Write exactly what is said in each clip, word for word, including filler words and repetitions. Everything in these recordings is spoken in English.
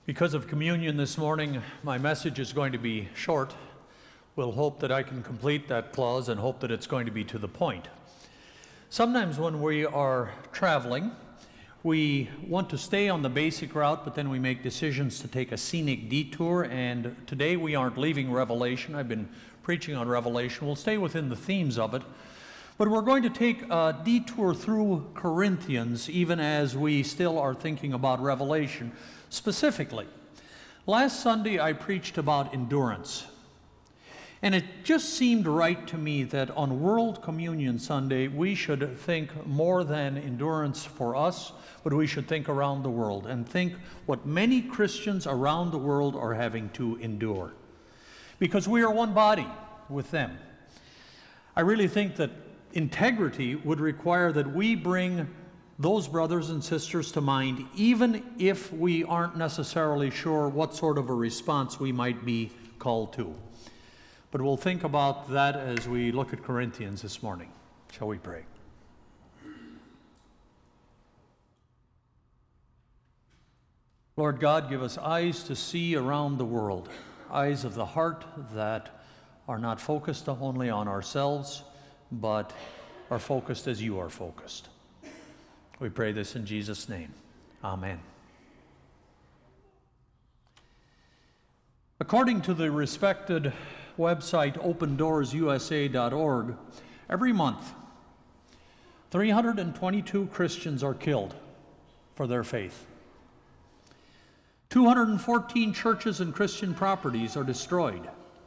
Because of communion this morning, my message is going to be short. We'll hope that I can complete that clause and hope that it's going to be to the point. Sometimes when we are traveling, we want to stay on the basic route, but then we make decisions to take a scenic detour, and today we aren't leaving Revelation. I've been preaching on Revelation. We'll stay within the themes of it, but we're going to take a detour through Corinthians, even as we still are thinking about Revelation specifically. Last Sunday I preached about endurance, and it just seemed right to me that on World Communion Sunday we should think more than endurance for us, but we should think around the world and think what many Christians around the world are having to endure, because we are one body with them. I really think that integrity would require that we bring those brothers and sisters to mind, even if we aren't necessarily sure what sort of a response we might be called to. But we'll think about that as we look at Corinthians this morning. Shall we pray? Lord God, give us eyes to see around the world, eyes of the heart that are not focused only on ourselves, but are focused as you are focused. We pray this in Jesus' name. Amen. According to the respected website open doors U S A dot org, every month, three hundred twenty-two Christians are killed for their faith. two hundred fourteen churches and Christian properties are destroyed.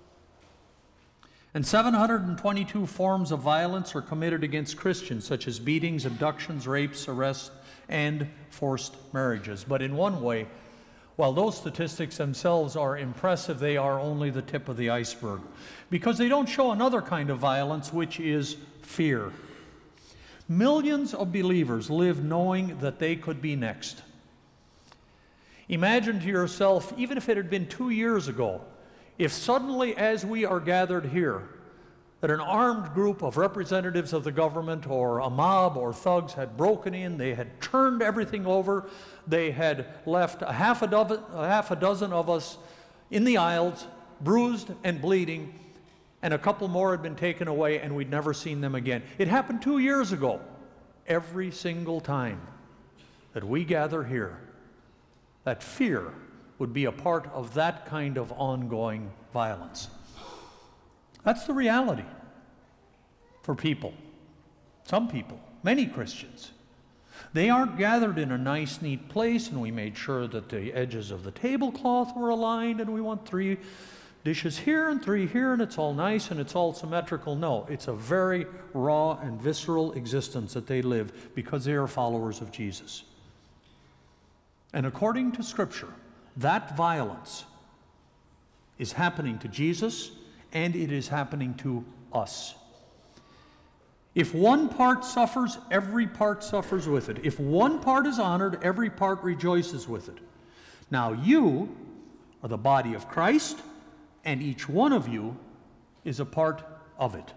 And seven hundred twenty-two forms of violence are committed against Christians, such as beatings, abductions, rapes, arrests, and forced marriages. But in one way, while those statistics themselves are impressive, they are only the tip of the iceberg, because they don't show another kind of violence, which is fear. Millions of believers live knowing that they could be next. Imagine to yourself, even if it had been two years ago, if suddenly, as we are gathered here, that an armed group of representatives of the government or a mob or thugs had broken in, they had turned everything over, they had left a half a dozen, a half a dozen of us in the aisles, bruised and bleeding, and a couple more had been taken away, and we'd never seen them again. It happened two years ago. Every single time that we gather here, that fear would be a part of that kind of ongoing violence. That's the reality for people, some people, many Christians. They aren't gathered in a nice, neat place, and we made sure that the edges of the tablecloth were aligned, and we want three dishes here and three here, and it's all nice and it's all symmetrical. No, it's a very raw and visceral existence that they live because they are followers of Jesus. And according to Scripture, that violence is happening to Jesus, and it is happening to us. If one part suffers, every part suffers with it. If one part is honored, every part rejoices with it. Now you are the body of Christ, and each one of you is a part of it.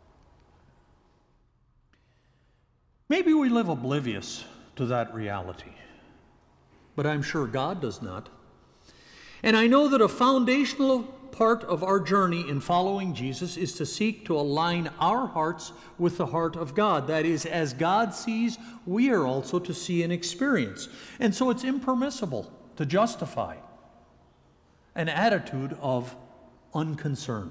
Maybe we live oblivious to that reality, but I'm sure God does not. And I know that a foundational part of our journey in following Jesus is to seek to align our hearts with the heart of God. That is, as God sees, we are also to see and experience. And so it's impermissible to justify an attitude of unconcern.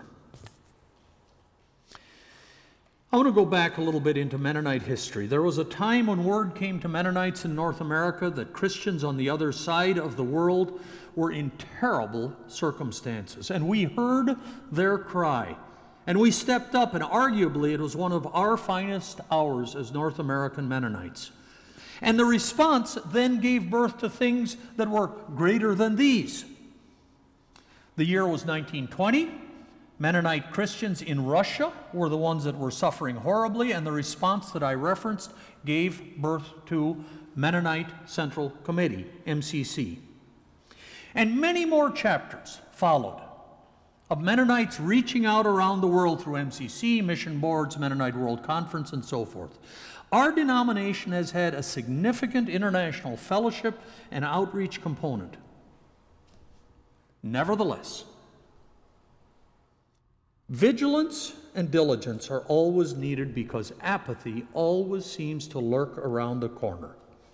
I want to go back a little bit into Mennonite history. There was a time when word came to Mennonites in North America that Christians on the other side of the world were in terrible circumstances. And we heard their cry. And we stepped up, and arguably it was one of our finest hours as North American Mennonites. And the response then gave birth to things that were greater than these. The year was nineteen twenty. Mennonite Christians in Russia were the ones that were suffering horribly, and the response that I referenced gave birth to Mennonite Central Committee, M C C. And many more chapters followed of Mennonites reaching out around the world through M C C, mission boards, Mennonite World Conference, and so forth. Our denomination has had a significant international fellowship and outreach component. Nevertheless, vigilance and diligence are always needed because apathy always seems to lurk around the corner.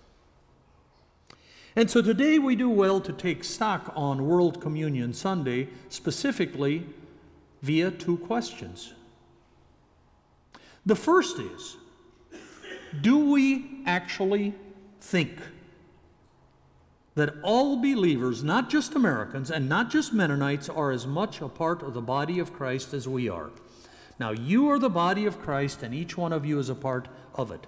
And so today we do well to take stock on World Communion Sunday, specifically via two questions. The first is, do we actually think that all believers, not just Americans and not just Mennonites, are as much a part of the body of Christ as we are? Now, you are the body of Christ, and each one of you is a part of it.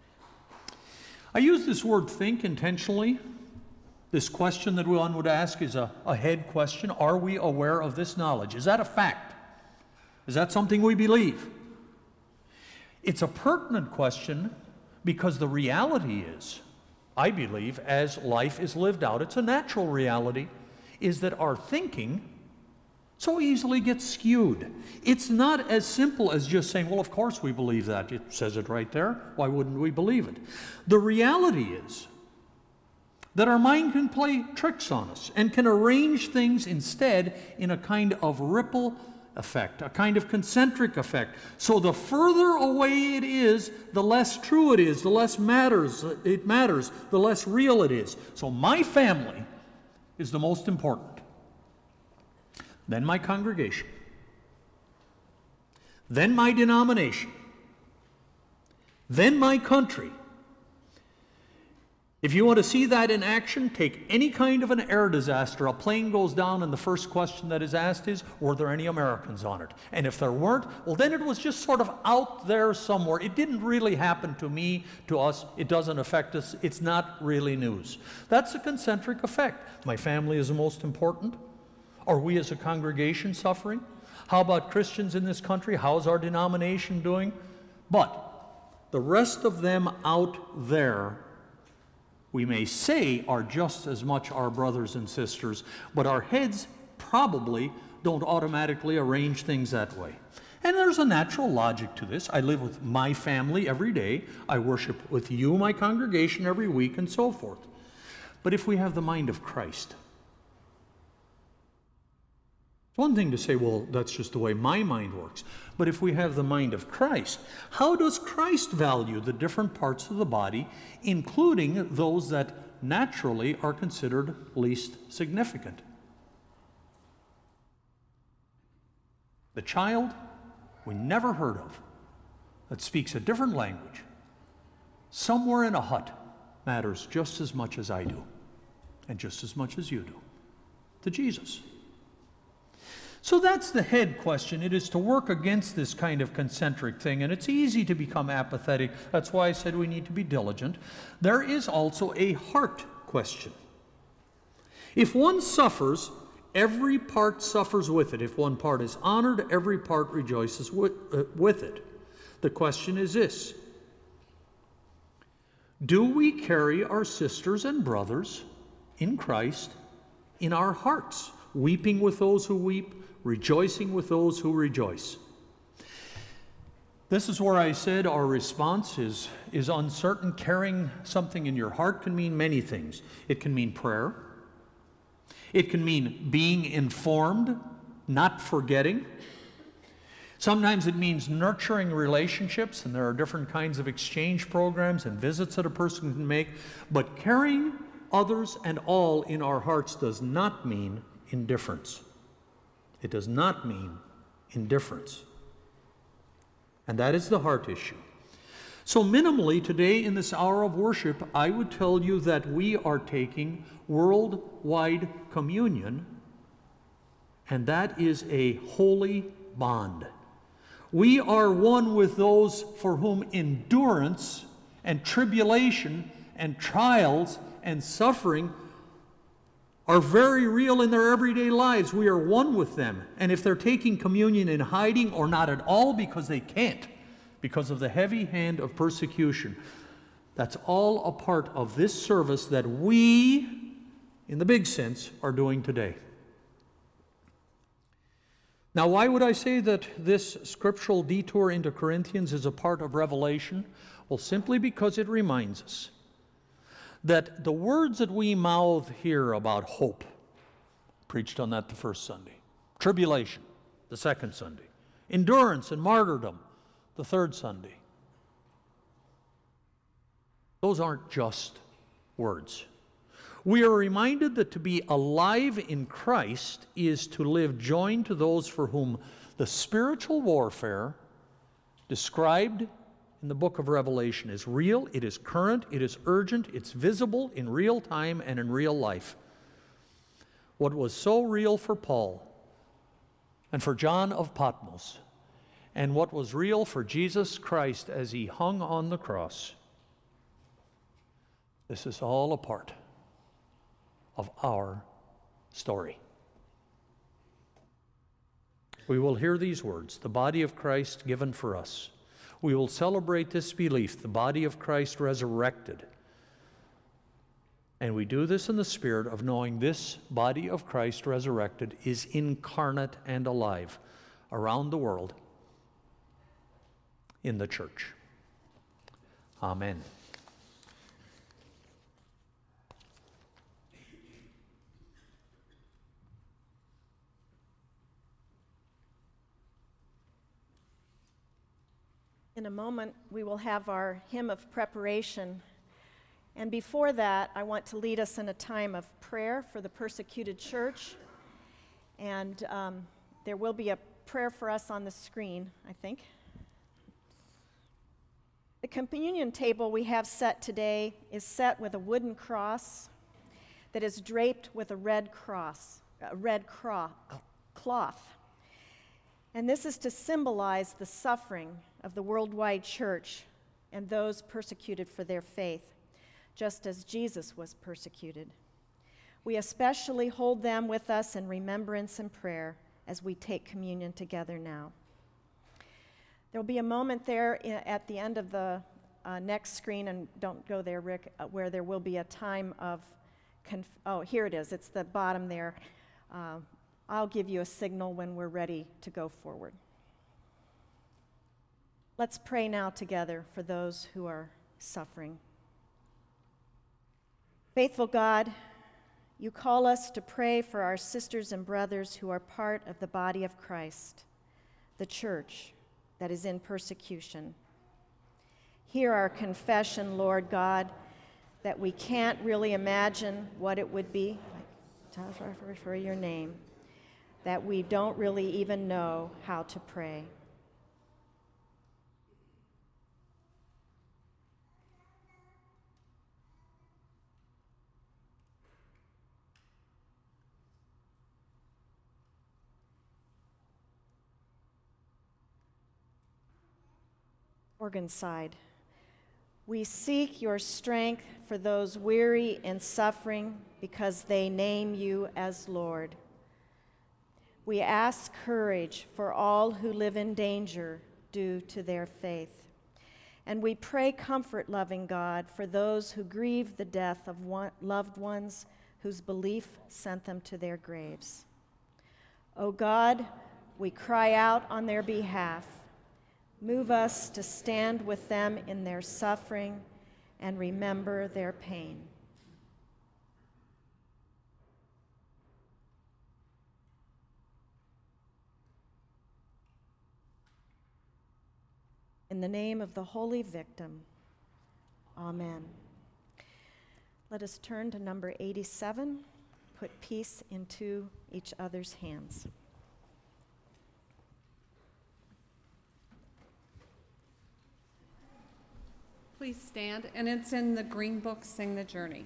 I use this word think intentionally. This question that one would ask is a, a head question. Are we aware of this knowledge? Is that a fact? Is that something we believe? It's a pertinent question because the reality is, I believe, as life is lived out, it's a natural reality, is that our thinking so easily gets skewed. It's not as simple as just saying, well, of course we believe that. It says it right there. Why wouldn't we believe it? The reality is that our mind can play tricks on us and can arrange things instead in a kind of ripple effect, a kind of concentric effect. So the further away it is, the less true it is, the less matters it matters, the less real it is. So my family is the most important. Then my congregation. Then my denomination. Then my country. If you want to see that in action, take any kind of an air disaster. A plane goes down and the first question that is asked is, were there any Americans on it? And if there weren't, well, then it was just sort of out there somewhere. It didn't really happen to me, to us. It doesn't affect us. It's not really news. That's a concentric effect. My family is the most important. Are we as a congregation suffering? How about Christians in this country? How's our denomination doing? But the rest of them out there, we may say, are just as much our brothers and sisters, but our heads probably don't automatically arrange things that way. And there's a natural logic to this. I live with my family every day. I worship with you, my congregation, every week, and so forth. But if we have the mind of Christ, it's one thing to say, well, that's just the way my mind works. But if we have the mind of Christ, how does Christ value the different parts of the body, including those that naturally are considered least significant? The child we never heard of, that speaks a different language, somewhere in a hut, matters just as much as I do, and just as much as you do, to Jesus. So that's the head question. It is to work against this kind of concentric thing, and it's easy to become apathetic. That's why I said we need to be diligent. There is also a heart question. If one suffers, every part suffers with it. If one part is honored, every part rejoices with, uh, with it. The question is this: do we carry our sisters and brothers in Christ in our hearts, weeping with those who weep, rejoicing with those who rejoice? This is where I said our response is, is uncertain. Carrying something in your heart can mean many things. It can mean prayer. It can mean being informed, not forgetting. Sometimes it means nurturing relationships, and there are different kinds of exchange programs and visits that a person can make. But carrying others and all in our hearts does not mean indifference. It does not mean indifference. And that is the heart issue. So minimally today in this hour of worship, I would tell you that we are taking worldwide communion, and that is a holy bond. We are one with those for whom endurance and tribulation and trials and suffering are very real in their everyday lives. We are one with them. And if they're taking communion in hiding or not at all because they can't, because of the heavy hand of persecution, that's all a part of this service that we, in the big sense, are doing today. Now, why would I say that this scriptural detour into Corinthians is a part of Revelation? Well, simply because it reminds us that the words that we mouth here about hope, Preached on that the first Sunday. Tribulation, the second Sunday. Endurance and martyrdom, the third Sunday. Those aren't just words. We are reminded that to be alive in Christ is to live joined to those for whom the spiritual warfare described in the book of Revelation is real, it is current, it is urgent, it's visible in real time and in real life. What was so real for Paul and for John of Patmos, and what was real for Jesus Christ as he hung on the cross, this is all a part of our story. We will hear these words, the body of Christ given for us. We will celebrate this belief, the body of Christ resurrected. And we do this in the spirit of knowing this body of Christ resurrected is incarnate and alive around the world in the church. Amen. In a moment, we will have our hymn of preparation. And before that, I want to lead us in a time of prayer for the persecuted church. And um, there will be a prayer for us on the screen, I think. The communion table we have set today is set with a wooden cross that is draped with a red cross, a red cro- cloth. And this is to symbolize the suffering of the worldwide church and those persecuted for their faith, just as Jesus was persecuted. We especially hold them with us in remembrance and prayer as we take communion together now. There will be a moment there at the end of the uh, next screen, and don't go there, Rick, uh, where there will be a time of, conf- oh, here it is, it's the bottom there. Uh, I'll give you a signal when we're ready to go forward. Let's pray now together for those who are suffering. Faithful God, you call us to pray for our sisters and brothers who are part of the body of Christ, the church that is in persecution. Hear our confession, Lord God, that we can't really imagine what it would be, for your name, that we don't really even know how to pray. Organ side. We seek your strength for those weary and suffering because they name you as Lord. We ask courage for all who live in danger due to their faith. And we pray comfort, loving God, for those who grieve the death of one, loved ones whose belief sent them to their graves. O God, we cry out on their behalf. Move us to stand with them in their suffering and remember their pain. In the name of the holy victim, amen. Let us turn to number eighty-seven, put peace into each other's hands. Please stand, and it's in the Green Book, Sing the Journey.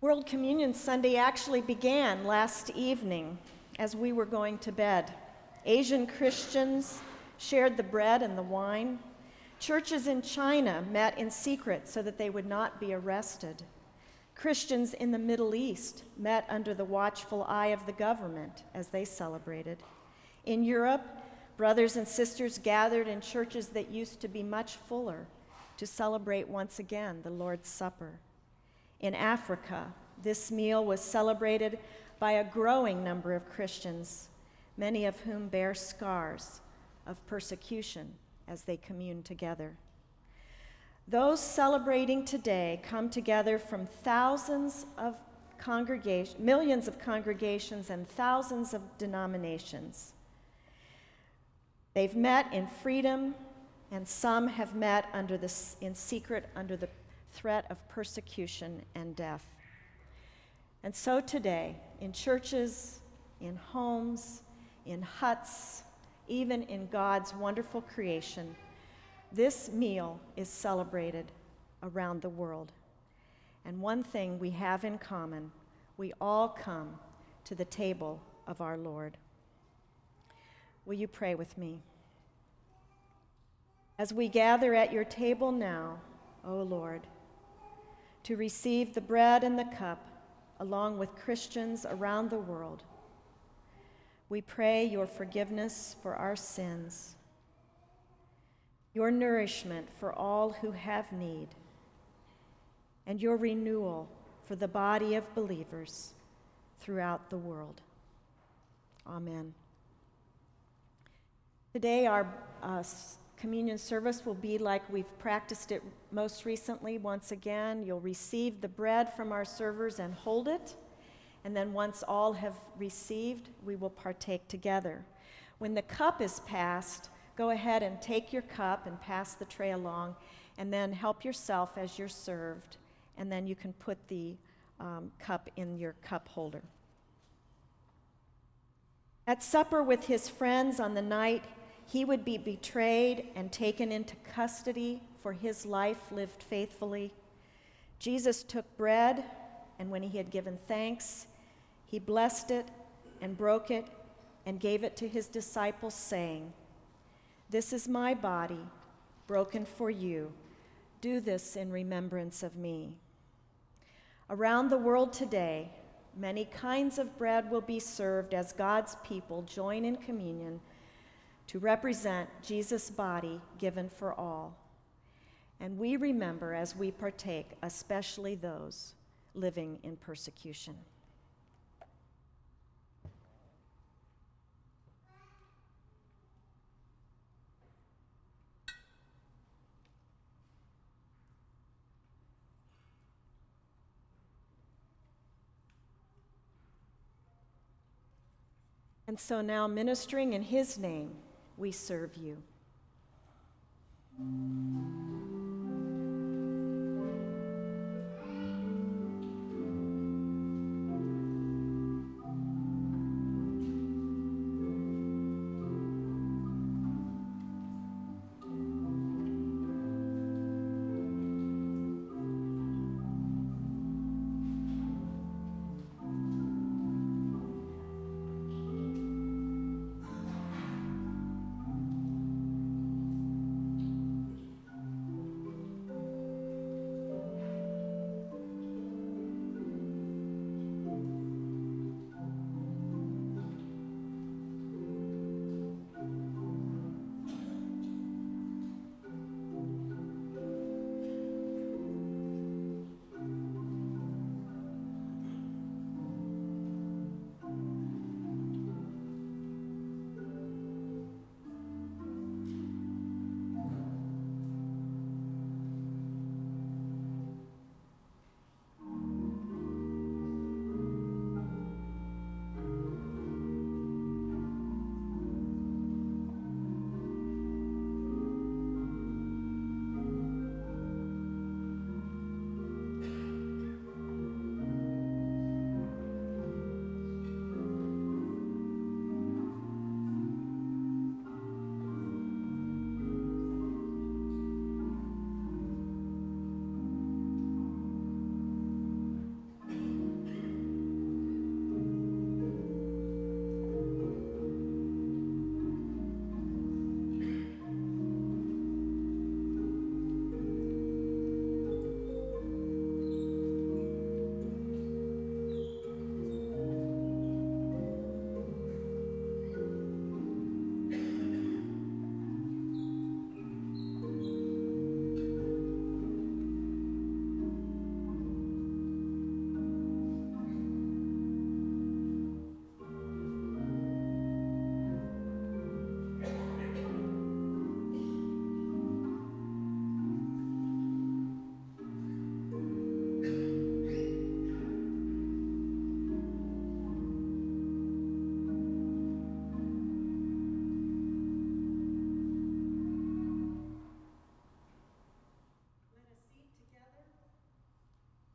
World Communion Sunday actually began last evening as we were going to bed. Asian Christians shared the bread and the wine. Churches in China met in secret so that they would not be arrested. Christians in the Middle East met under the watchful eye of the government as they celebrated. In Europe, brothers and sisters gathered in churches that used to be much fuller to celebrate once again the Lord's Supper. In Africa, this meal was celebrated by a growing number of Christians, many of whom bear scars of persecution as they commune together. Those celebrating today come together from thousands of congregations, millions of congregations and thousands of denominations. They've met in freedom, and some have met under the, in secret under the threat of persecution and death. And so today, in churches, in homes, in huts, even in God's wonderful creation, this meal is celebrated around the world. And one thing we have in common, we all come to the table of our Lord. Will you pray with me? As we gather at your table now, O Lord, to receive the bread and the cup along with Christians around the world, we pray your forgiveness for our sins, your nourishment for all who have need, and your renewal for the body of believers throughout the world. Amen. Today, our uh, communion service will be like we've practiced it most recently. Once again, you'll receive the bread from our servers and hold it. And then once all have received, we will partake together. When the cup is passed, go ahead and take your cup and pass the tray along, and then help yourself as you're served, and then you can put the um, cup in your cup holder. At supper with his friends on the night he would be betrayed and taken into custody for his life lived faithfully, Jesus took bread, and when he had given thanks, he blessed it and broke it and gave it to his disciples, saying, "This is my body, broken for you. Do this in remembrance of me." Around the world today, many kinds of bread will be served as God's people join in communion to represent Jesus' body given for all. And we remember as we partake, especially those living in persecution. And so now, ministering in his name, we serve you.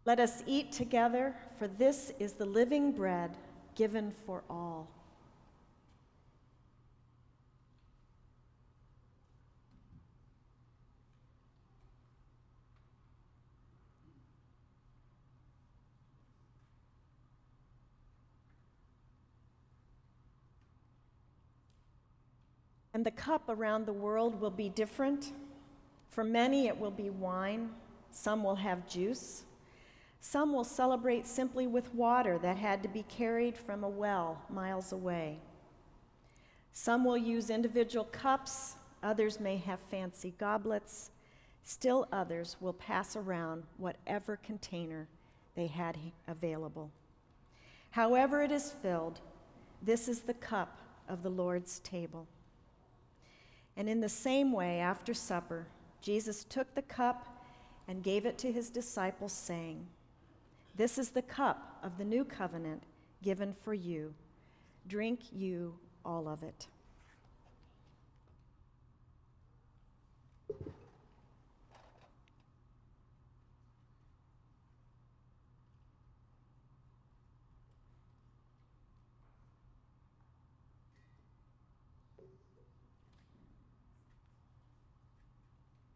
Let us eat together, for this is the living bread given for all. And the cup around the world will be different. For many, it will be wine. Some will have juice. Some will celebrate simply with water that had to be carried from a well miles away. Some will use individual cups. Others may have fancy goblets. Still others will pass around whatever container they had available. However it is filled, this is the cup of the Lord's table. And in the same way, after supper, Jesus took the cup and gave it to his disciples, saying, "This is the cup of the new covenant given for you. Drink you all of it."